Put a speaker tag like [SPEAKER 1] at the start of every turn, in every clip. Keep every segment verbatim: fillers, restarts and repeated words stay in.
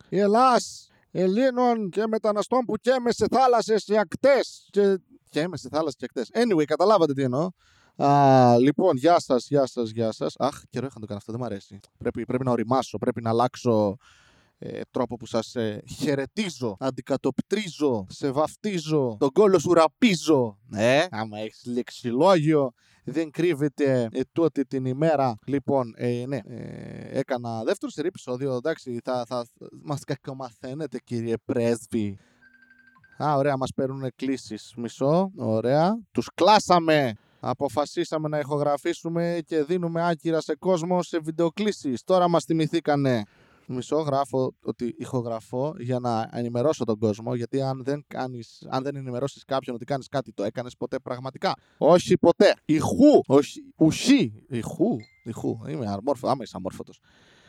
[SPEAKER 1] Η Ελλάς Ελλήνων και μεταναστών που καίμε σε θάλασσες και ακτές. Και καίμε σε θάλασσες και ακτές. Anyway, καταλάβατε τι εννοώ. Α, λοιπόν, γεια σας, γεια σας, γεια σας. Αχ, καιρό είχα να το κάνω αυτό, δεν μ' αρέσει. Πρέπει, πρέπει να οριμάσω, πρέπει να αλλάξω ε, τρόπο που σας ε, χαιρετίζω, αντικατοπτρίζω, σε βαφτίζω, τον κόλο σου ραπίζω. Ναι, άμα έχεις λεξιλόγιο, δεν κρύβεται ε, τότε την ημέρα. Λοιπόν, ε, ναι, ε, έκανα δεύτερο σερί επεισόδιο, εντάξει, θα, θα, θα μας κακομαθαίνετε κύριε πρέσβη. Α, ωραία, μας παίρνουν κλήσεις. Μισό, ωραία. Τους κλάσαμε. Αποφασίσαμε να ηχογραφήσουμε και δίνουμε άκυρα σε κόσμο σε βιντεοκλήσεις. Τώρα μας θυμηθήκανε. Μισό, γράφω ότι ηχογραφώ για να ενημερώσω τον κόσμο. Γιατί αν δεν, κάνεις, αν δεν ενημερώσεις κάποιον ότι κάνεις κάτι, το έκανες ποτέ πραγματικά? Όχι ποτέ. Ηχού, όχι, ουχή. Ηχού, ηχού. Είμαι αμόρφωτος. Άμα είσαι αμόρφωτος.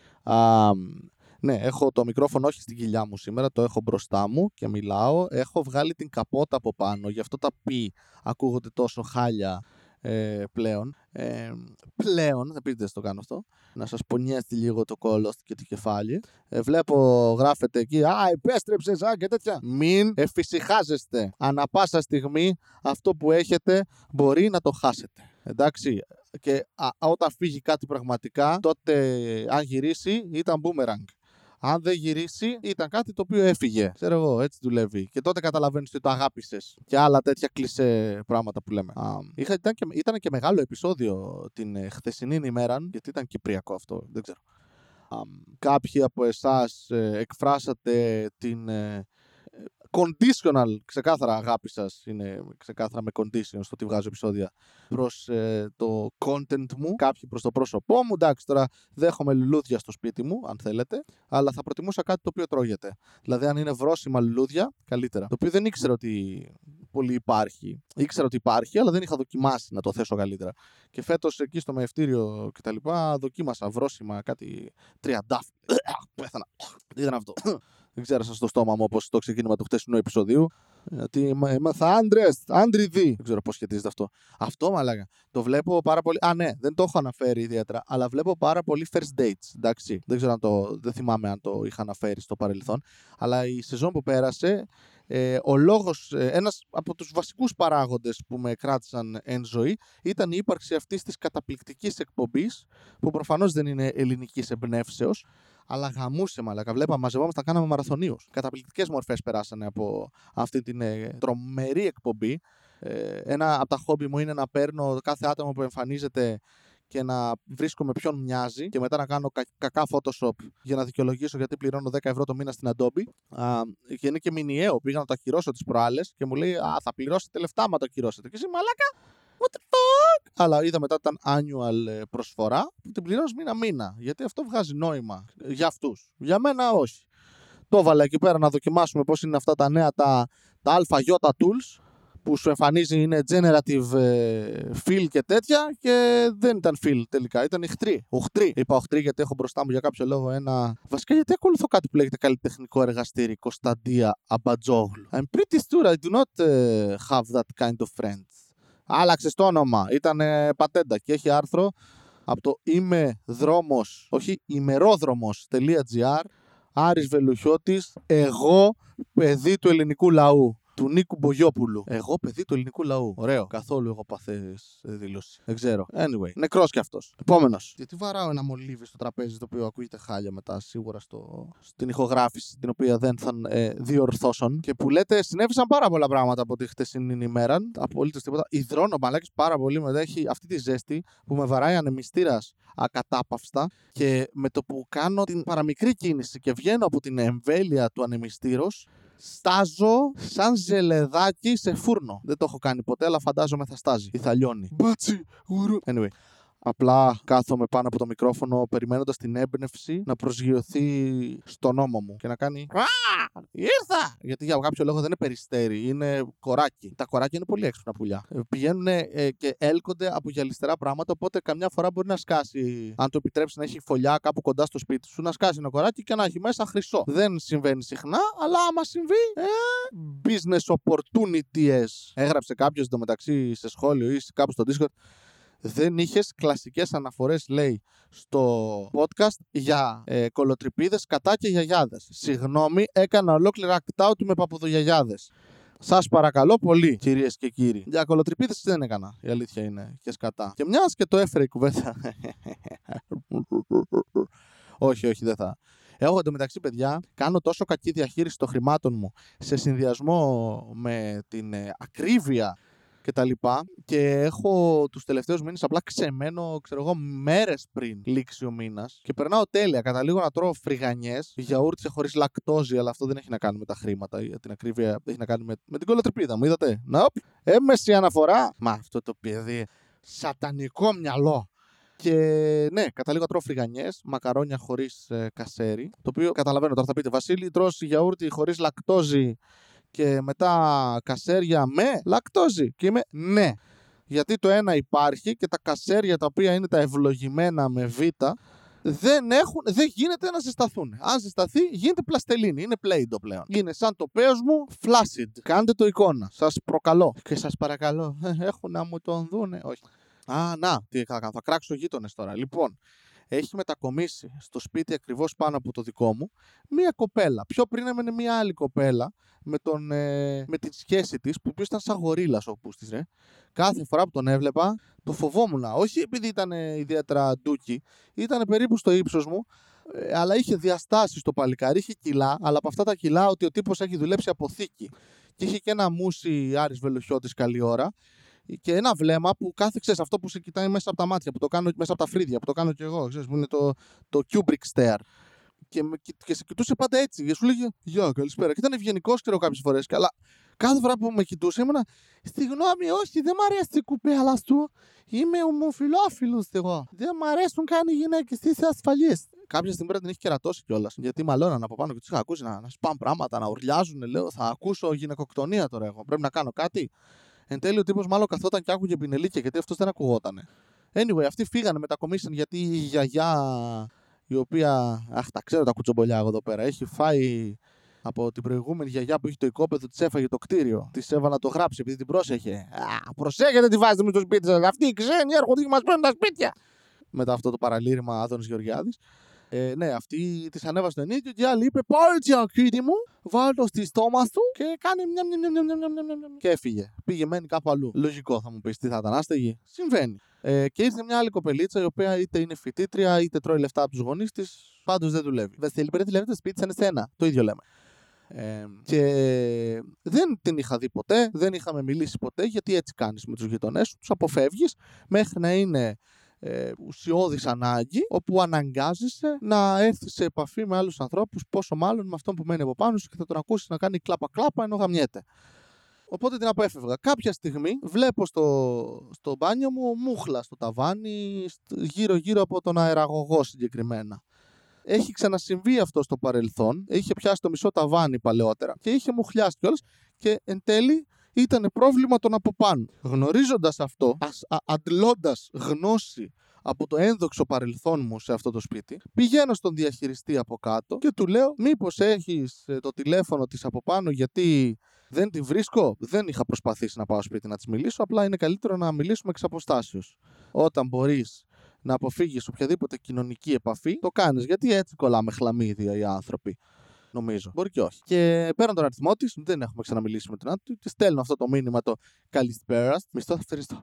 [SPEAKER 1] Α, ναι, έχω το μικρόφωνο όχι στην κοιλιά μου σήμερα, το έχω μπροστά μου και μιλάω. Έχω βγάλει την καπότα από πάνω, γι' αυτό τα πι ακούγονται τόσο χάλια ε, πλέον. Ε, πλέον, δεν πείτε το κάνω αυτό, να σας πονιέστε λίγο το κόλλο και το κεφάλι. Ε, βλέπω, γράφετε εκεί, α, επέστρεψες, α, και τέτοια. Μην εφησυχάζεστε. Ανά πάσα στιγμή αυτό που έχετε μπορεί να το χάσετε. Εντάξει, και α, όταν φύγει κάτι πραγματικά, τότε αν γυρίσει ήταν boomerang. Αν δεν γυρίσει, ήταν κάτι το οποίο έφυγε. Ξέρω εγώ, έτσι δουλεύει. Και τότε καταλαβαίνεις ότι το αγάπησες. Και άλλα τέτοια κλισέ πράγματα που λέμε. Α, είχα, ήταν, και, ήταν και μεγάλο επεισόδιο την ε, χθεσινή ημέρα, γιατί ήταν κυπριακό αυτό, δεν ξέρω. Α, κάποιοι από εσάς ε, εκφράσατε την ε, conditional, ξεκάθαρα αγάπη σας, είναι ξεκάθαρα με condition στο ότι βγάζω επεισόδια, προς ε, το content μου, κάποιοι προς το πρόσωπό μου. Εντάξει, τώρα δέχομαι λουλούδια στο σπίτι μου, αν θέλετε, αλλά θα προτιμούσα κάτι το οποίο τρώγεται. Δηλαδή, αν είναι βρώσιμα λουλούδια, καλύτερα. Το οποίο δεν ήξερα ότι πολύ υπάρχει. Ήξερα ότι υπάρχει, αλλά δεν είχα δοκιμάσει να το θέσω καλύτερα. Και φέτος εκεί στο μεευτήριο κτλ. Δοκίμασα βρώσιμα, κάτι τριαντάφυλλα. Πέθανα. Τι ήταν αυτό? Δεν ξέρασα στο στόμα μου όπως το ξεκίνημα του χτεσινού επεισοδίου. Γιατί έμαθα άντρες, άντριδι. Δεν ξέρω πώς σχετίζεται αυτό. Αυτό μαλάκα. Το βλέπω πάρα πολύ. Α, ναι, δεν το έχω αναφέρει ιδιαίτερα, αλλά βλέπω πάρα πολύ first dates. Εντάξει. Δεν ξέρω αν το. Δεν θυμάμαι αν το είχα αναφέρει στο παρελθόν. Αλλά η σεζόν που πέρασε, ε, ο λόγος, ε, ένας από τους βασικούς παράγοντες που με κράτησαν εν ζωή ήταν η ύπαρξη αυτής της καταπληκτικής εκπομπής, που προφανώς δεν είναι ελληνικής εμπνεύσεως. Αλλά γαμούσε μαλάκα. Βλέπαμε, μαζευόμασταν, κάναμε μαραθωνίους. Καταπληκτικές μορφές περάσανε από αυτή την ε, τρομερή εκπομπή. Ε, ένα από τα χόμπι μου είναι να παίρνω κάθε άτομο που εμφανίζεται και να βρίσκομαι ποιον μοιάζει και μετά να κάνω κα- κακά Photoshop για να δικαιολογήσω γιατί πληρώνω δέκα ευρώ το μήνα στην Adobe. Α, και είναι και μηνιαίο. Πήγα να το ακυρώσω τις προάλλες και μου λέει, α, θα πληρώσετε λεφτά άμα το ακυρώσετε. Και εσύ μαλάκα. What the fuck? Αλλά είδα μετά ήταν annual προσφορά που την πληρώνεις μήνα-μήνα. Γιατί αυτό βγάζει νόημα για αυτούς. Για μένα όχι. Το έβαλα εκεί πέρα να δοκιμάσουμε πώς είναι αυτά τα νέα τα, τα ΑΙ tools που σου εμφανίζει είναι generative ε, fill και τέτοια και δεν ήταν fill τελικά, ήταν εχθροί. Οχτροί. Είπα οχτροί γιατί έχω μπροστά μου για κάποιο λόγο ένα. Βασικά γιατί ακολουθώ κάτι που λέγεται καλλιτεχνικό εργαστήρι Κωνσταντία Αμπατζόγλου. I'm pretty sure I do not uh, have that kind of friends. Άλλαξε το όνομα. Ήταν πατέντα και έχει άρθρο από το είμαι δρόμος, όχι ημερόδρομος.gr. Άρης Βελουχιώτης, εγώ παιδί του ελληνικού λαού. Του Νίκου Μπογιόπουλου. Εγώ παιδί του ελληνικού λαού. Ωραίο. Καθόλου εγώ παθές δήλωση. Δεν ξέρω. Anyway. Νεκρός κι αυτός. Επόμενος. Γιατί βαράω ένα μολύβι στο τραπέζι το οποίο ακούγεται χάλια μετά σίγουρα στο... στην ηχογράφηση την οποία δεν θα ε, διορθώσουν. Και που λέτε συνέβησαν πάρα πολλά πράγματα από τη χτεσινή ημέρα. Απολύτως τίποτα. Υδρώνω μαλάκες πάρα πολύ μετά. Έχει αυτή τη ζέστη που με βαράει ανεμιστήρας ακατάπαυστα και με το που κάνω την παραμικρή κίνηση και βγαίνω από την εμβέλεια του ανεμιστήρος. Στάζω σαν ζελεδάκι σε φούρνο. Δεν το έχω κάνει ποτέ, αλλά φαντάζομαι θα στάζει ή θα λιώνει. Μπάτσι, ουρου. Anyway, απλά κάθομαι πάνω από το μικρόφωνο περιμένοντας την έμπνευση να προσγειωθεί στον ώμο μου και να κάνει «Α, ήρθα!» Γιατί για κάποιο λόγο δεν είναι περιστέρι, είναι κοράκι. Τα κοράκια είναι πολύ έξυπνα πουλιά. Ε, πηγαίνουν ε, και έλκονται από γυαλιστερά πράγματα, οπότε καμιά φορά μπορεί να σκάσει, αν το επιτρέψει να έχει φωλιά κάπου κοντά στο σπίτι σου, να σκάσει ένα κοράκι και να έχει μέσα χρυσό. Δεν συμβαίνει συχνά, αλλά άμα συμβεί, ε, business opportunities. Έγραψε κάποιος εντωμεταξύ σε σχόλιο ή κάπου στο Discord. Δεν είχες κλασικές αναφορές, λέει, στο podcast για ε, κολοτρυπίδες κατά και γιαγιάδες. Συγγνώμη, έκανα ολόκληρα act out με παππουδογιαγιάδες. Σας παρακαλώ πολύ, κυρίες και κύριοι. Για κολοτρυπίδες δεν έκανα, η αλήθεια είναι, και σκατά. Και μιας και το έφερε η κουβέντα. όχι, όχι, δεν θα. Εγώ εντωμεταξύ, παιδιά, κάνω τόσο κακή διαχείριση των χρημάτων μου σε συνδυασμό με την ε, ακρίβεια και τα λοιπά, και έχω τους τελευταίους μήνες απλά ξεμένω, ξέρω εγώ, μέρες πριν λήξει ο μήνας και περνάω τέλεια. Καταλήγω να τρώω φρυγανιές, γιαούρτια χωρίς λακτόζη, αλλά αυτό δεν έχει να κάνει με τα χρήματα, για την ακρίβεια έχει να κάνει με, με την κολοτρυπίδα μου, είδατε. Nope. Έμεση αναφορά. Μα αυτό το παιδί, σατανικό μυαλό. Και ναι, καταλήγω να τρώω φρυγανιές, μακαρόνια χωρίς ε, κασέρι, το οποίο καταλαβαίνω τώρα θα πείτε, Βασίλη, τρως γιαούρτι χωρίς λακτόζη και μετά κασέρια με λακτόζη. Και είμαι ναι. Γιατί το ένα υπάρχει και τα κασέρια τα οποία είναι τα ευλογημένα με β δεν, έχουν, δεν γίνεται να ζεσταθούν. Αν ζεσταθεί γίνεται πλαστελίνη. Είναι πλέιντο πλέον. Είναι σαν το πέος μου flaccid. Κάντε το εικόνα. Σας προκαλώ. Και σας παρακαλώ. Έχουν να μου τον δούνε. Όχι. Α, να. Τι θα κάνω. Θα κράξω γείτονες τώρα. Λοιπόν. Έχει μετακομίσει στο σπίτι ακριβώς πάνω από το δικό μου μία κοπέλα. Πιο πριν έμενε μία άλλη κοπέλα με, τον, ε, με τη σχέση της, που ήταν σαν γορίλας ο πούστης, ρε. Κάθε φορά που τον έβλεπα, το φοβόμουν. Όχι επειδή ήταν ε, ιδιαίτερα ντούκι, ήταν περίπου στο ύψος μου, ε, αλλά είχε διαστάσεις το παλικάρι, είχε κιλά, αλλά από αυτά τα κιλά ότι ο τύπος έχει δουλέψει αποθήκη. Και είχε και ένα μουσι Άρης Βελουχιώτης καλή ώρα. Και ένα βλέμμα που κάθε, ξέρεις, αυτό που σε κοιτάει μέσα από τα μάτια, που το κάνω μέσα από τα φρύδια, που το κάνω κι εγώ, ξέρεις, που είναι το, το Kubrick stare. Και, με, και σε κοιτούσε πάντα έτσι, και σου λέγε γεια, καλησπέρα. Και ήταν ευγενικός, ξέρω, κάποιες φορές, αλλά κάθε φορά που με κοιτούσε ήμουνα, συγγνώμη, όχι, δεν μ' αρέσει η κουπέλα σου. Είμαι ομοφυλόφιλος εγώ. Δεν μ' αρέσουν καν οι γυναίκες, είσαι ασφαλής. Κάποια στιγμή πρέπει να την έχει κερατώσει κιόλας. Γιατί μαλώναν από πάνω και τους είχα ακούσει να, να σπάνε πράγματα, να ουρλιάζουν. Λέω, θα ακούσω γυναικοκτονία τώρα εγώ. Πρέπει να κάνω κάτι. Εν τέλει ο τύπος μάλλον καθόταν και άκουγε πινελίκια, γιατί αυτός δεν ακουγότανε. Anyway, αυτοί φύγανε, μετακομίσαν, γιατί η γιαγιά, η οποία, αχ, τα ξέρω τα κουτσομπολιά εγώ εδώ πέρα, έχει φάει από την προηγούμενη γιαγιά που είχε το οικόπεδο, της έφαγε το κτίριο. Της έβαλα να το γράψει επειδή την πρόσεχε. Α, προσέχετε, τη βάζετε με το σπίτι σας. Αυτοί οι ξένοι έρχονται και μας παίρνουν τα σπίτια. Μετά αυτό το παραλήρημα Άδωνης Γεωργιάδης. Ε, ναι, αυτή της ανέβασε το ενίκιο και η άλλη είπε: πάρε τσιακίτι μου, βάλε το στη στόμα σου και κάνει μια μια μια μια μια μια. Και έφυγε. Πήγε, μένει κάπου αλλού. Λογικό, θα μου πεις, τι θα ήταν άστεγη. Συμβαίνει. Ε, και ήρθε μια άλλη κοπελίτσα, η οποία είτε είναι φοιτήτρια, είτε τρώει λεφτά από τους γονείς της, πάντως δεν δουλεύει. Βασίλη, πρέπει να δουλεύει το σπίτι σαν εσένα. Το ίδιο λέμε. Ε, και δεν την είχα δει ποτέ, δεν είχαμε μιλήσει ποτέ, γιατί έτσι κάνεις με τους γειτονές σου, τους αποφεύγεις μέχρι να είναι ε, ουσιώδης ανάγκη, όπου αναγκάζεσαι να έρθεις σε επαφή με άλλους ανθρώπους, πόσο μάλλον με αυτόν που μένει από πάνω σου και θα τον ακούσεις να κάνει κλάπα-κλάπα ενώ γαμιέται. Οπότε την απέφευγα. Κάποια στιγμή βλέπω στο, στο μπάνιο μου μούχλα στο ταβάνι, γύρω-γύρω από τον αεραγωγό συγκεκριμένα. Έχει ξανασυμβεί αυτό στο παρελθόν, είχε πιάσει το μισό ταβάνι παλαιότερα και είχε μουχλιάσει κιόλας και εν τέλει ήταν πρόβλημα τον από πάνω. Γνωρίζοντας αυτό, ας, α, αντλώντας γνώση από το ένδοξο παρελθόν μου σε αυτό το σπίτι, πηγαίνω στον διαχειριστή από κάτω και του λέω: μήπως έχεις ε, το τηλέφωνο της από πάνω, γιατί δεν τη βρίσκω. Δεν είχα προσπαθήσει να πάω σπίτι να της μιλήσω, απλά είναι καλύτερο να μιλήσουμε εξ αποστάσεως. Όταν μπορείς να αποφύγεις οποιαδήποτε κοινωνική επαφή, το κάνεις, γιατί έτσι κολλάμε χλαμίδια οι άνθρωποι. Νομίζω. Μπορεί και όχι. Και πέραν τον αριθμό της, δεν έχουμε ξαναμιλήσει με τον άντρα του, της στέλνω αυτό το μήνυμα, το καλησπέρα. Μισθό θα ευχαριστώ.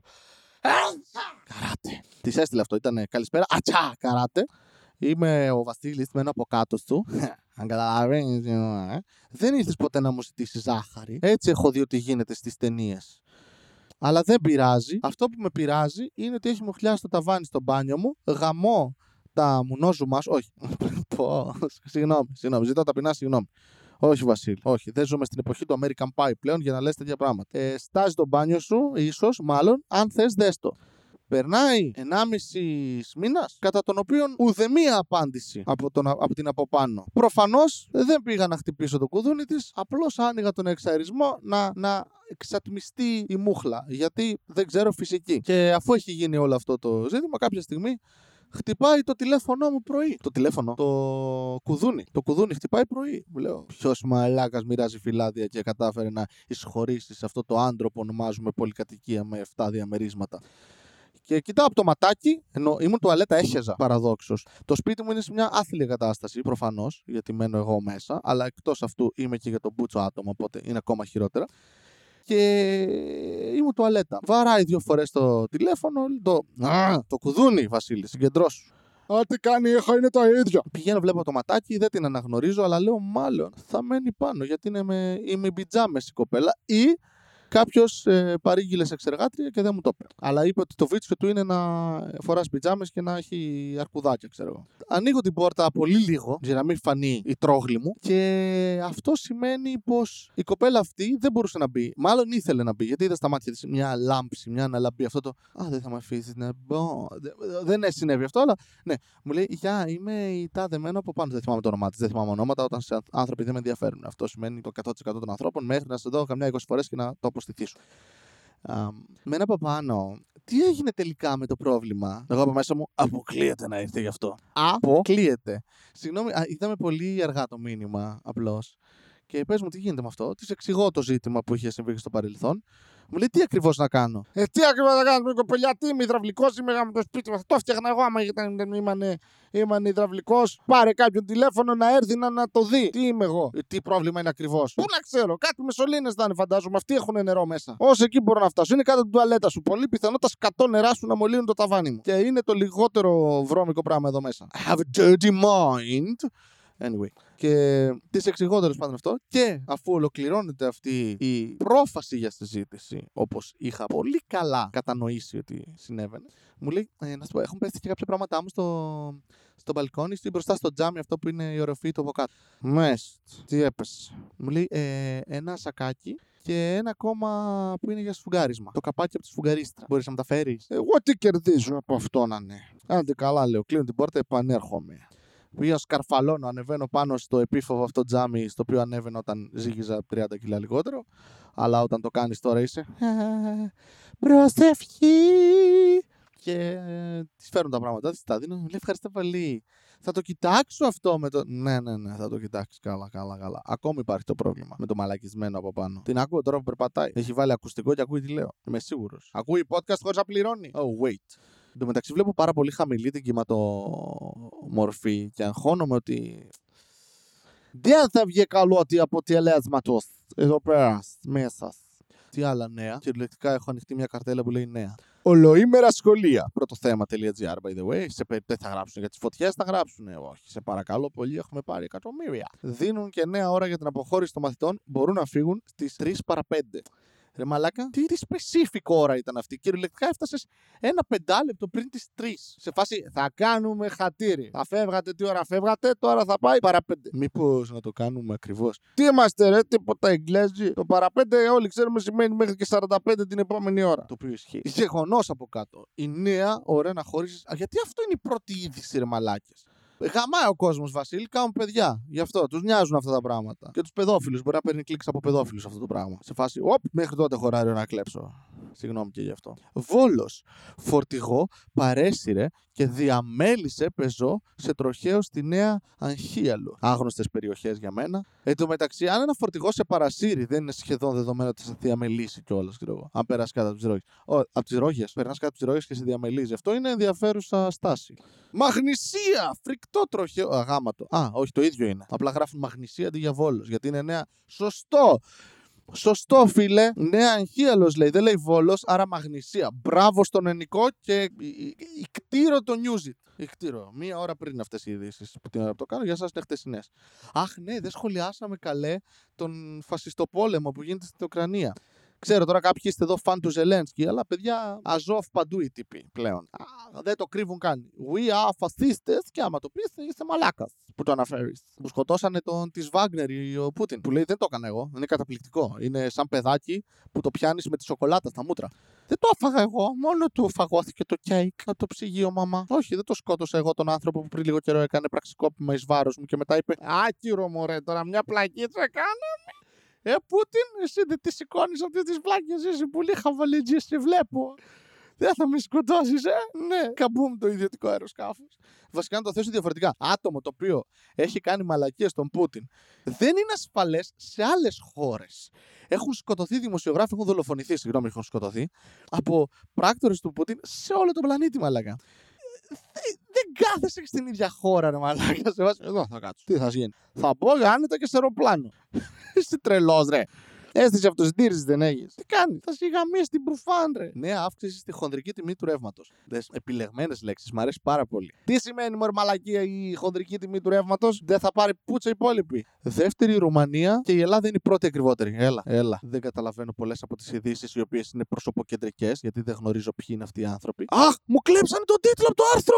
[SPEAKER 1] Καράτε. Της έστειλε αυτό, ήταν καλησπέρα. Ατσά, καράτε. Είμαι ο Βασίλης, μένω από κάτω σου. Αν καταλαβαίνεις. Δεν ήρθες ποτέ να μου ζητήσεις ζάχαρη. Έτσι έχω δει ότι γίνεται στις ταινίες. Αλλά δεν πειράζει. Αυτό που με πειράζει είναι ότι έχει μουχλιάσει το ταβάνι στο μπάνιο μου. Γαμώ τα μουνόζουμα. Όχι. Συγγνώμη, συγγνώμη. Ζητώ ταπεινά συγγνώμη. Όχι, Βασίλη. Όχι. Δεν ζούμε στην εποχή του American Pie πλέον για να λες τέτοια πράγματα. Ε, στάζει το μπάνιο σου, ίσως, μάλλον, αν θες, δες το. Περνάει ενάμιση μήνας, κατά τον οποίο ουδέμια απάντηση από, τον, από την από πάνω. Προφανώς δεν πήγα να χτυπήσω το κουδούνι της, απλώς άνοιγα τον εξαερισμό να, να εξατμιστεί η μούχλα, γιατί δεν ξέρω φυσική. Και αφού έχει γίνει όλο αυτό το ζήτημα, κάποια στιγμή χτυπάει το τηλέφωνο μου πρωί. Το τηλέφωνο, το κουδούνι. Το κουδούνι χτυπάει πρωί. Μου λέω: ποιος μαλάκας μοιράζει φυλάδια και κατάφερε να εισχωρήσει σε αυτό το άντρο που ονομάζουμε πολυκατοικία με εφτά διαμερίσματα. Και κοιτάω από το ματάκι, ενώ ήμουν τουαλέτα, έχεζα παραδόξως. Το σπίτι μου είναι σε μια άθλια κατάσταση, προφανώς, γιατί μένω εγώ μέσα, αλλά εκτός αυτού είμαι και για τον μπούτσο άτομο, οπότε είναι ακόμα χειρότερα. Και ήμουν τουαλέτα. Βαράει δύο φορές το τηλέφωνο, το, Α, το κουδούνι, Βασίλη, συγκεντρώσου. Α, τι κάνει, έχω, είναι το ίδιο. Πηγαίνω, βλέπω το ματάκι, δεν την αναγνωρίζω, αλλά λέω μάλλον θα μένει πάνω, γιατί είναι με, είμαι πιτζάμες η κοπέλα, ή κάποιος ε, παρήγγειλε εξεργάτρια και δεν μου το είπε. Αλλά είπε ότι το βίτσιο του είναι να φοράς πιτζάμες και να έχει αρκουδάκια, ξέρω εγώ. Ανοίγω την πόρτα πολύ λίγο, για να μην φανεί η τρόγλη μου, και αυτό σημαίνει πως η κοπέλα αυτή δεν μπορούσε να μπει. Μάλλον ήθελε να μπει, γιατί είδα στα μάτια της μια λάμψη, μια αναλαμπή. Αυτό το Α, δεν θα με αφήσεις να μπω. Δεν συνέβη αυτό, αλλά ναι. Μου λέει, Γεια, είμαι η τάδε μένω από πάνω. Δεν θυμάμαι το όνομά της, δεν θυμάμαι ονόματα όταν σε άνθρωποι δεν με ενδιαφέρουν. Αυτό σημαίνει το εκατό τοις εκατό των ανθρώπων μέχρι να σε δω καμιά είκοσι φορές και να το αποστηθήσω. Um, μένα από πάνω, τι έγινε τελικά με το πρόβλημα? Εγώ από μέσα μου, αποκλείεται να ήρθε γι' αυτό. Αποκλείεται. Συγγνώμη, α, είδαμε πολύ αργά το μήνυμα απλώς. Και πες μου τι γίνεται με αυτό. Της εξηγώ το ζήτημα που είχε συμβεί στο παρελθόν. Μου λέει τι ακριβώς να κάνω. Ε, τι ακριβώς να κάνω, κοπελιά, τι είμαι υδραυλικός, είμαι με το σπίτι μου. Το φτιάχνα εγώ. Άμα ήταν, ήμουν υδραυλικός, πάρε κάποιον τηλέφωνο να έρθει να, να το δει. Τι είμαι εγώ, ε, τι πρόβλημα είναι ακριβώς. Πού να ξέρω, κάτι με σωλήνες θα είναι, φαντάζομαι. Αυτοί έχουν νερό μέσα. Όσο εκεί μπορώ να φτάσω. Είναι κάτω από την τουαλέτα σου. Πολύ πιθανό τα σκατό νερά σου να μολύνουν το ταβάνι μου. Και είναι το λιγότερο βρώμικο πράγμα εδώ μέσα. I have a dirty mind. Anyway. Και της εξηγώ τέλος πάντων αυτό, και αφού ολοκληρώνεται αυτή η πρόφαση για συζήτηση, όπως είχα πολύ καλά κατανοήσει ότι συνέβαινε, μου λέει, ε, να σου πω, έχουν πέσει και κάποια πράγματά μου στο, στο μπαλκόνι, στην μπροστά στο τζάμι, αυτό που είναι η οροφή του από κάτω. Μεστ, τι έπεσε. Μου λέει, ε, ένα σακάκι και ένα ακόμα που είναι για σφουγγάρισμα. Το καπάκι από τη σφουγγαρίστρα. Μπορείς να μου τα φέρεις? Εγώ τι κερδίζω από αυτό να είναι. Άντε καλά, λέω, κλείνω την πόρτα, επανέρχομαι. Πήγα σκαρφαλώνω, ανεβαίνω πάνω στο επίφοβο αυτό τζάμι, στο οποίο ανέβαινα όταν ζύγιζα τριάντα κιλά λιγότερο. Αλλά όταν το κάνεις τώρα είσαι προσευχή. Και της φέρνουν τα πράγματα, της τα δίνω, μου λέει ευχαριστώ πολύ. Θα το κοιτάξω αυτό με το. Ναι, ναι, ναι, θα το κοιτάξεις. Καλά, καλά, καλά. Ακόμη υπάρχει το πρόβλημα με το μαλακισμένο από πάνω. Την ακούω τώρα που περπατάει. Έχει βάλει ακουστικό και ακούει τι λέω. Είμαι σίγουρος. Ακούει podcast χωρίς να πληρώνει. Oh, wait. Εν τω μεταξύ βλέπω πάρα πολύ χαμηλή την κυματομορφή και αγχώνομαι ότι δεν θα βγει καλό ότι αποτελέσματος εδώ πέρα μέσα. Τι άλλα νέα? Κυριολεκτικά έχω ανοιχτεί μια καρτέλα που λέει νέα. Ολοήμερα σχολεία. Πρωτοθέμα.gr by the way. Σε δεν θα γράψουν για τις φωτιές, θα γράψουν. Όχι, σε παρακαλώ πολύ, έχουμε πάρει εκατομμύρια. Δίνουν και νέα ώρα για την αποχώρηση των μαθητών. Μπορούν να φύγουν στις τρεις παρά πέντε. Ρε μαλάκα, τι, τι specific ώρα ήταν αυτή. Κυριολεκτικά έφτασες ένα πεντάλεπτο πριν τις τρεις. Σε φάση θα κάνουμε χατήρι. Θα φεύγατε, τι ώρα φεύγατε, τώρα θα πάει παραπέντε. Μήπως να το κάνουμε ακριβώς? Τι είμαστε, ρε, τίποτα Εγγλέζοι. Το παραπέντε όλοι ξέρουμε σημαίνει μέχρι και σαράντα πέντε την επόμενη ώρα. Το οποίο ισχύει. Γεγονός από κάτω. Η νέα ώρα να χωρίσεις. Α, γιατί αυτό είναι η πρώτη είδηση, ρε μαλάκες. Γαμάει ο κόσμος, Βασίλη, κάνουν παιδιά. Γι' αυτό τους νοιάζουν αυτά τα πράγματα. Και τους παιδόφιλους. Μπορεί να παίρνει κλικς από παιδόφιλους αυτό το πράγμα. Σε φάση, οπ, μέχρι τότε έχω ωράριο να κλέψω. Συγγνώμη και γι' αυτό. Βόλος. Φορτηγό παρέσυρε και διαμέλισε πεζό σε τροχαίο στη Νέα Αγχίαλο. Άγνωστες περιοχές για μένα. Εν τω μεταξύ, αν ένα φορτηγό σε παρασύρει, δεν είναι σχεδόν δεδομένο ότι θα σε διαμελίσει κιόλας. Αν περάσει κάτω από τις ρόγες. Από τις ρόγες. Περνάς κάτω από τις ρόγες και σε διαμελίζει. Αυτό είναι ενδιαφέρουσα στάση. Μαγνησία! Φρικτό τροχαίο. Αγάματο. Α, όχι, το ίδιο είναι. Απλά γράφουν Μαγνησία αντί για Βόλος. Γιατί είναι νέα. Σωστό! Σωστό, φίλε. Νέα Αγχίαλος λέει. Δεν λέει Βόλος, άρα Μαγνησία. Μπράβο στον Ενικό και ικτήρο το Newsit. Ικτήρο. Μία ώρα πριν αυτές οι ειδήσεις που την ώρα που το κάνω, για σας είναι χτεσινές. Αχ, ναι, δεν σχολιάσαμε καλέ τον φασιστοπόλεμο που γίνεται στην Ουκρανία. Ξέρω τώρα κάποιοι είστε εδώ φαν του Ζελένσκι, αλλά παιδιά, Αζόφ παντού οι τύποι πλέον. Α, δεν το κρύβουν καν. We are fascistes και άμα το πεις είσαι μαλάκας που το αναφέρεις. Που σκοτώσανε τον της Βάγνερ ο Πούτιν. Που λέει δεν το έκανα εγώ. Είναι καταπληκτικό. Είναι σαν παιδάκι που το πιάνεις με τη σοκολάτα στα μούτρα. Δεν το έφαγα εγώ. Μόνο του φαγώθηκε το κέικ από το ψυγείο, μαμά. Όχι, δεν το σκότωσα εγώ τον άνθρωπο που πριν λίγο καιρό έκανε πραξικόπημα εις βάρος μου και μετά είπε άκυρο μωρέ, τώρα μια πλακίτσα κάναμε. Ε, Πούτιν, εσύ δεν τη σηκώνεις αυτές τις βλάκες, εσύ πολύ χαβαλετζή, σε βλέπω. Δεν θα με σκοτώσεις, ε! Ναι, καμπούμ το ιδιωτικό αεροσκάφος. Βασικά να το θέσω διαφορετικά. Άτομο το οποίο έχει κάνει μαλακίες στον Πούτιν δεν είναι ασφαλές σε άλλες χώρες. Έχουν σκοτωθεί δημοσιογράφοι, έχουν δολοφονηθεί, συγγνώμη, έχουν σκοτωθεί από πράκτορες του Πούτιν σε όλο τον πλανήτη, μαλάκα. Δεν κάθεσαι στην ίδια χώρα, ρε μαλάκα. Εδώ θα κάτσω. Τι θα γίνει? Θα μπω άνετα και σε αεροπλάνο. Είσαι τρελός, ρε. Αίσθηση αυτοσυντήρησης δεν έχεις. Τι κάνει? Θα σε γαμίσει την μπρουφάν, ρε. Νέα αύξηση στη χονδρική τιμή του ρεύματος. Δες, επιλεγμένες λέξεις, μου αρέσει πάρα πολύ. Τι σημαίνει μωρ μαλακία η χονδρική τιμή του ρεύματος? Δεν θα πάρει πουτσα η υπόλοιπη. Δεύτερη η Ρουμανία και η Ελλάδα είναι η πρώτη ακριβότερη. Έλα, έλα. Δεν καταλαβαίνω πολλές από τις ειδήσεις οι οποίες είναι προσωποκεντρικές, γιατί δεν γνωρίζω ποιοι είναι αυτοί οι άνθρωποι. Αχ, μου κλέψανε τον τίτλο από το άρθρο!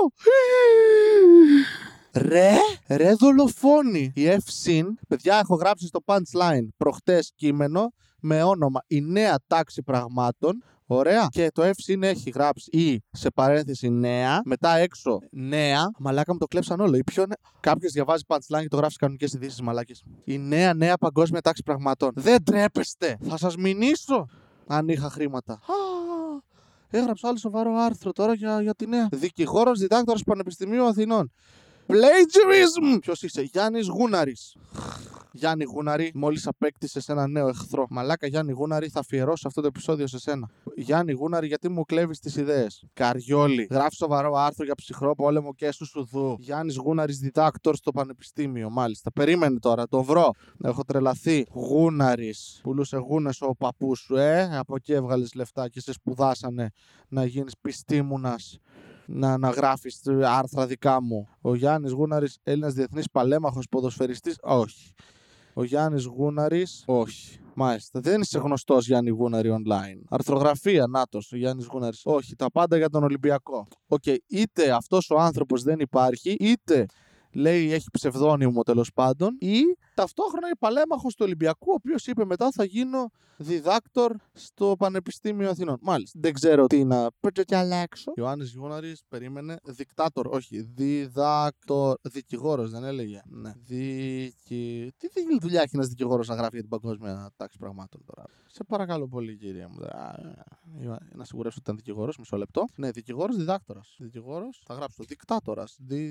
[SPEAKER 1] Ρε, ρε δολοφόνοι. Η Ευσύν, παιδιά, έχω γράψει στο punchline προχτές κείμενο με όνομα η νέα τάξη πραγμάτων. Ωραία. Και το Ευσύν έχει γράψει η σε παρένθεση νέα, μετά έξω νέα. Μαλάκα μου το κλέψαν όλο. Η πιο νέα... Κάποιος διαβάζει punchline και το γράφει σε κανονικές ειδήσεις, μαλάκες. Η νέα νέα παγκόσμια τάξη πραγμάτων. Δεν τρέπεστε. Θα σας μηνύσω αν είχα χρήματα. Α, έγραψα άλλο σοβαρό άρθρο τώρα για, για τη νέα. Δικηγόρος διδάκτορας Πανεπιστημίου Αθηνών. Plagiarism! Ποιος είσαι? Γιάννης Γούναρης. Γιάννη Γούναρη, μόλις απέκτησες ένα νέο εχθρό. Μαλάκα Γιάννη Γούναρη, θα αφιερώσω αυτό το επεισόδιο σε σένα. Γιάννη Γούναρη, γιατί μου κλέβεις τις ιδέες? Καριόλι, γράφει σοβαρό άρθρο για ψυχρό πόλεμο και σου σουδού. Γιάννης Γούναρης, διδάκτορ στο πανεπιστήμιο, μάλιστα. Περίμενε τώρα, το βρω. Έχω τρελαθεί. Γούναρης, πουλούσε γούνες ο παππούς σου, ε. Από εκεί έβγαλες λεφτά και σε σπουδάσανε να γίνεις πιστήμουνας. Να, να γράφεις άρθρα δικά μου. Ο Γιάννης Γούναρης, Έλληνας διεθνής παλέμαχος ποδοσφαιριστής, όχι. Ο Γιάννης Γούναρης, όχι. Μάλιστα. Δεν είσαι γνωστός Γιάννη Γούναρη online. Αρθρογραφία, νάτος, ο Γιάννης Γούναρης. Όχι, τα πάντα για τον Ολυμπιακό. Οκ, okay. Είτε αυτός ο άνθρωπος δεν υπάρχει, είτε λέει έχει ψευδόνυμο τέλος πάντων, ή ταυτόχρονα η παλέμαχος του Ολυμπιακού, ο οποίος είπε μετά θα γίνω διδάκτορ στο Πανεπιστήμιο Αθηνών. Μάλιστα. Δεν ξέρω τι να πέτω και αλλάξω. Ιωάννης Γούναρης, περίμενε. Δικτάτορ, όχι. Διδάκτορ. Δικηγόρος, δεν έλεγε. Ναι. Δικη... Τι δουλειά έχει ένας δικηγόρος να γράφει για την παγκόσμια τάξη πραγμάτων τώρα? Σε παρακαλώ πολύ, κυρία μου. Να σιγουρεύσω ότι ήταν δικηγόρος. Μισό λεπτό. Ναι, δικηγόρος, διδάκτορας. Δικηγόρος, θα γράψω. Δικτάτορας.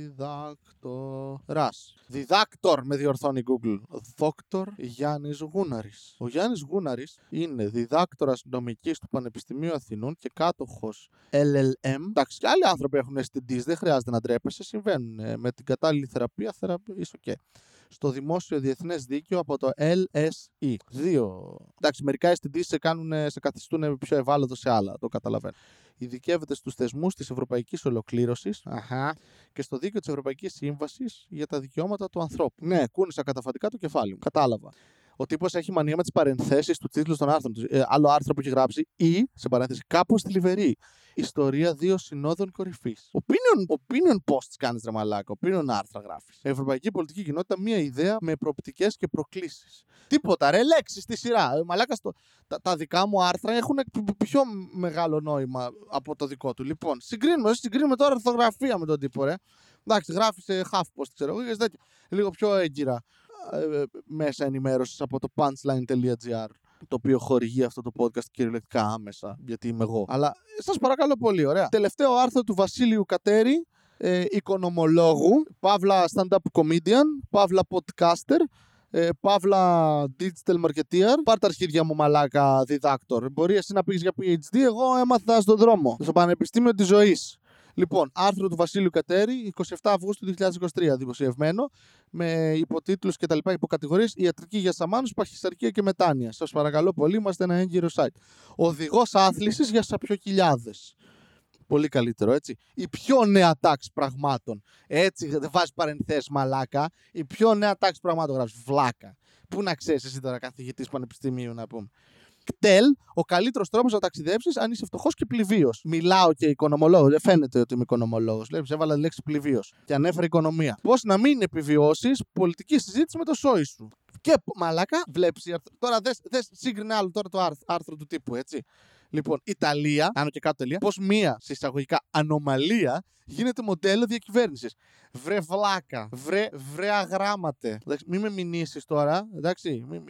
[SPEAKER 1] Διδάκτορας. Διδάκτορ, με διορθώνει Google. Δόκτορ Γιάννης Γούναρης. Ο Γιάννης Γούναρης είναι διδάκτορας νομικής του Πανεπιστημίου Αθηνών και κάτοχος ελ ελ εμ. Εντάξει, και άλλοι άνθρωποι έχουν ες τι ντι, δεν χρειάζεται να ντρέπεσαι, συμβαίνουν. Ε, με την κατάλληλη θεραπεία, θεραπεία, είσαι ok. Στο δημόσιο διεθνές δίκαιο από το ελ ες ι. Δύο. Εντάξει, μερικά ες τι ντι σε, κάνουν, σε καθιστούν πιο ευάλωτο σε άλλα, το καταλαβαίνω. Ειδικεύεται στους θεσμούς της Ευρωπαϊκής Ολοκλήρωσης Αχα. Και στο δίκαιο της Ευρωπαϊκής Σύμβασης για τα δικαιώματα του ανθρώπου. Ναι, κούνησα καταφατικά το κεφάλι μου. Κατάλαβα. Ο τύπος έχει μανία με τις παρενθέσεις του τίτλου των άρθρων του. Ε, άλλο άρθρο που έχει γράψει ή, σε παρένθεση, κάπως θλιβερή. Ιστορία δύο συνόδων κορυφής. Opinion, opinion posts κάνεις, ρε μαλάκα. Opinion άρθρα γράφεις. Ευρωπαϊκή πολιτική κοινότητα, μία ιδέα με προοπτικές και προκλήσεις. Τίποτα, ρε, λέξεις στη σειρά. Ε, μαλάκα, στο... τα, τα δικά μου άρθρα έχουν πιο μεγάλο νόημα από το δικό του. Λοιπόν, συγκρίνουμε, συγκρίνουμε τώρα ορθογραφία με τον τύπο, ρε. Εντάξει, γράφει σε HuffPost, ξέρω εγώ, λίγο πιο έγκυρα ε, μέσα ενημέρωσης από το punchline.gr, το οποίο χορηγεί αυτό το podcast κυριολεκτικά άμεσα, γιατί είμαι εγώ. Αλλά σας παρακαλώ πολύ, ωραία. Τελευταίο άρθρο του Βασίλειου Κατέρη, ε, οικονομολόγου, παύλα stand-up comedian, παύλα podcaster, ε, παύλα digital marketeer. Πάρ' τα αρχίδια μου, μαλάκα, διδάκτορ. Μπορεί εσύ να πήγες για πι έιτς ντι, εγώ έμαθα στον δρόμο, στο Πανεπιστήμιο της Ζωής. Λοιπόν, άρθρο του Βασίλειου Κατέρη, εικοστή εβδόμη Αυγούστου δύο χιλιάδες είκοσι τρία, δημοσιευμένο, με υποτίτλους και τα λοιπά, υποκατηγορίες, ιατρική για σαμάνους, παχυσαρκία και μετάνοια. Σας παρακαλώ πολύ, είμαστε ένα έγκυρο site. Οδηγός άθλησης για σαπιοκυλιάδες. Πολύ καλύτερο, έτσι. Η πιο νέα τάξη πραγμάτων. Έτσι, δεν βάζει παρενθέσεις, μαλάκα. Η πιο νέα τάξη πραγμάτων γράφει. Βλάκα. Πού να ξέρεις εσύ τώρα, καθηγητής πανεπιστημίου, να πούμε. ΚΤΕΛ, ο καλύτερος τρόπος να ταξιδέψεις αν είσαι φτωχός και πληβίος. Μιλάω και οικονομολόγος. Δεν φαίνεται ότι είμαι οικονομολόγος. Βλέπεις, έβαλα τη λέξη πληβίος. Και ανέφερε οικονομία. Πώς να μην επιβιώσεις πολιτική συζήτηση με το σόι σου. Και μαλάκα, βλέπεις. Τώρα δες, δες σύγκρινε άλλο τώρα το άρθρο, άρθρο του τύπου, έτσι. Λοιπόν, Ιταλία, άνω και κάτω τελεία, πώς μία συσσαγωγικά ανομαλία γίνεται μοντέλο διακυβέρνησης. Βρε βλάκα, βρε, βρε αγράμματε. Εντάξει, μην με μηνύσεις τώρα, εντάξει. Μην, μην,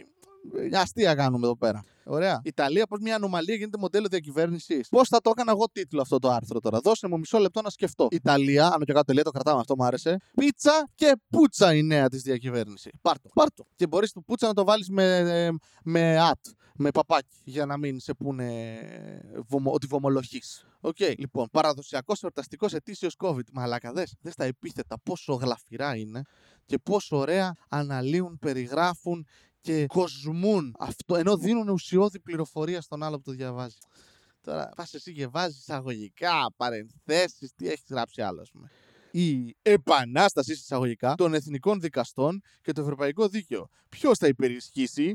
[SPEAKER 1] Αστεία κάνουμε εδώ πέρα. Ωραία. Ιταλία, πώς μια ανομαλία γίνεται μοντέλο διακυβέρνησης. Πώς θα το έκανα εγώ τίτλο αυτό το άρθρο τώρα. Δώσε μου μισό λεπτό να σκεφτώ. Ιταλία, άνω και κάτω τελεία, το κρατάμε, αυτό μου άρεσε. Πίτσα και πουτσα η νέα της διακυβέρνηση. Πάρτο. Πάρτο. Και μπορείς το πουτσα να το βάλεις με, με ατ, με παπάκι, για να μην σε πούνε βομο, ότι βομολογείς. Οκ, okay, λοιπόν, παραδοσιακός εορταστικός ετήσιος COVID. Μαλάκα, δες, δες τα επίθετα πόσο γλαφυρά είναι και πόσο ωραία αναλύουν, περιγράφουν και κοσμούν αυτό, ενώ δίνουν ουσιώδη πληροφορία στον άλλο που το διαβάζει. Τώρα πας εσύ και βάζεις εισαγωγικά, παρενθέσεις, τι έχεις γράψει άλλο, ας πούμε. Η επανάσταση εισαγωγικά των εθνικών δικαστών και το ευρωπαϊκό δίκαιο. Ποιος θα υπερισχύσει?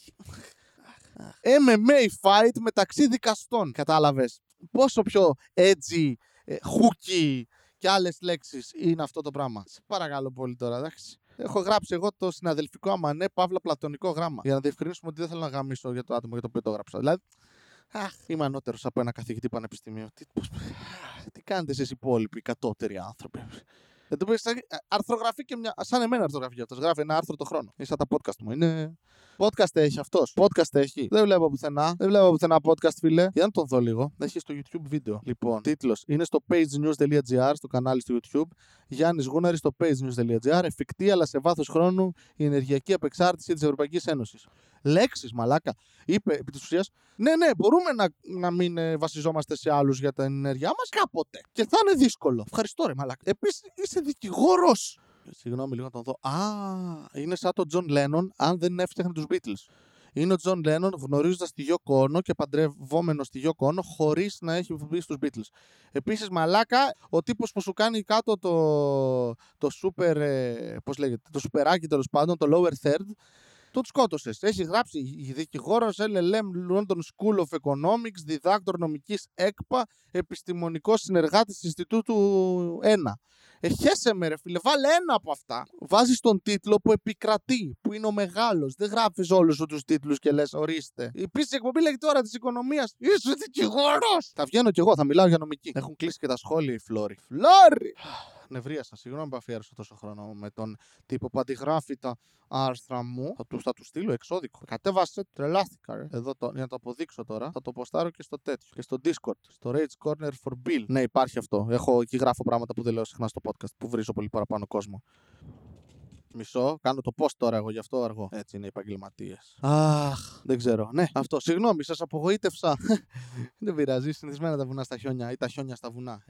[SPEAKER 1] εμ εμ έι fight μεταξύ δικαστών. Κατάλαβες πόσο πιο edgy, hooky και άλλες λέξεις είναι αυτό το πράγμα? Σε παρακαλώ πολύ τώρα, εντάξει. Έχω γράψει εγώ το συναδελφικό αμανέ παύλα πλατωνικό γράμμα. Για να διευκρινίσουμε ότι δεν θέλω να γαμίσω για το άτομο για το οποίο το έγραψα. Δηλαδή, αχ, είμαι ανώτερος από ένα καθηγητή πανεπιστημίου. Τι, πώς, τι κάνετε εσείς οι υπόλοιποι κατώτεροι άνθρωποι? Δεν το πεις, αρθρογραφεί και μια. Σαν εμένα αρθρογραφεί αυτός. Γράφει ένα άρθρο το χρόνο. Είναι σαν τα podcast μου. Είναι. Podcast έχει αυτός. Podcast έχει. Δεν βλέπω πουθενά. Δεν βλέπω πουθενά podcast, φίλε. Για να τον δω λίγο. Έχει στο YouTube βίντεο. Λοιπόν, τίτλος είναι στο pagenews.gr, στο κανάλι στο YouTube. Γιάννης Γούναρης στο pagenews.gr. Εφικτή αλλά σε βάθος χρόνου η ενεργειακή απεξάρτηση της Ευρωπαϊκής Ένωσης. Λέξεις, μαλάκα. Είπε επί της ουσίας, ναι, ναι, μπορούμε να, να μην ε, βασιζόμαστε σε άλλους για την ενέργειά μας κάποτε. Και θα είναι δύσκολο. Ευχαριστώ, ρε μαλάκα. Επίσης, είσαι δικηγόρος. Συγγνώμη, λίγο να τον δω. Α, είναι σαν τον Τζον Λένον αν δεν έφτιαχνε τους Beatles. Είναι ο Τζον Λένον γνωρίζοντας τη Γιόκο Όνο και παντρευόμενος τη Γιόκο Όνο χωρίς να έχει βγει στους Beatles. Επίσης, μαλάκα, ο τύπος που σου κάνει κάτω το, το super, ε, πώς λέγεται, το σουπεράκι τέλος πάντων, το lower third, τον σκότωσες. Έχει γράψει η δικηγόρος ελ ελ εμ London School of Economics, διδάκτορ νομικής ΕΚΠΑ, επιστημονικός συνεργάτης Ινστιτούτου ένα. Εχέσαι με ρε φίλε, βάλε ένα από αυτά. Βάζεις τον τίτλο που επικρατεί, που είναι ο μεγάλος. Δεν γράφεις όλους σου τους τίτλους και λες ορίστε. Επίσης η εκπομπή λέγεται ώρα της οικονομίας. Είσαι δικηγόρος! Θα βγαίνω κι εγώ, θα μιλάω για νομική. Έχουν κλείσει και τα σχόλια οι Φλόροι. Φλόροι! Νευρίασα, συγγνώμη που αφιέρωσα τόσο χρόνο με τον τύπο που αντιγράφει τα άρθρα μου. Θα του, θα του στείλω εξώδικο. Κατέβασε, τρελάθηκα. Ρε. Εδώ το, για να το αποδείξω τώρα, θα το ποστάρω και στο τέτοιο. Και στο Discord. Στο Rage Corner for Bill. Ναι, υπάρχει αυτό. Έχω εκεί γράφω πράγματα που δεν λέω συχνά στο podcast. Που βρίζω πολύ παραπάνω κόσμο. Μισό, κάνω το post τώρα εγώ, γι' αυτό αργό. Έτσι είναι οι επαγγελματίες. Αχ, δεν ξέρω. Ναι, αυτό. Συγγνώμη, σας απογοήτευσα. Δεν πειράζει. Συνηθισμένα τα βουνά στα χιόνια ή τα χιόνια στα βουνά.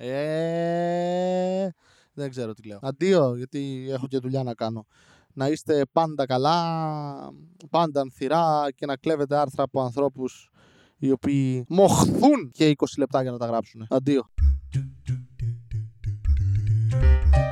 [SPEAKER 1] Ε... Δεν ξέρω τι λέω. Αντίο, γιατί έχω και δουλειά να κάνω. Να είστε πάντα καλά, πάντα ανθυρά και να κλέβετε άρθρα από ανθρώπους οι οποίοι μοχθούν και είκοσι λεπτά για να τα γράψουν. Αντίο.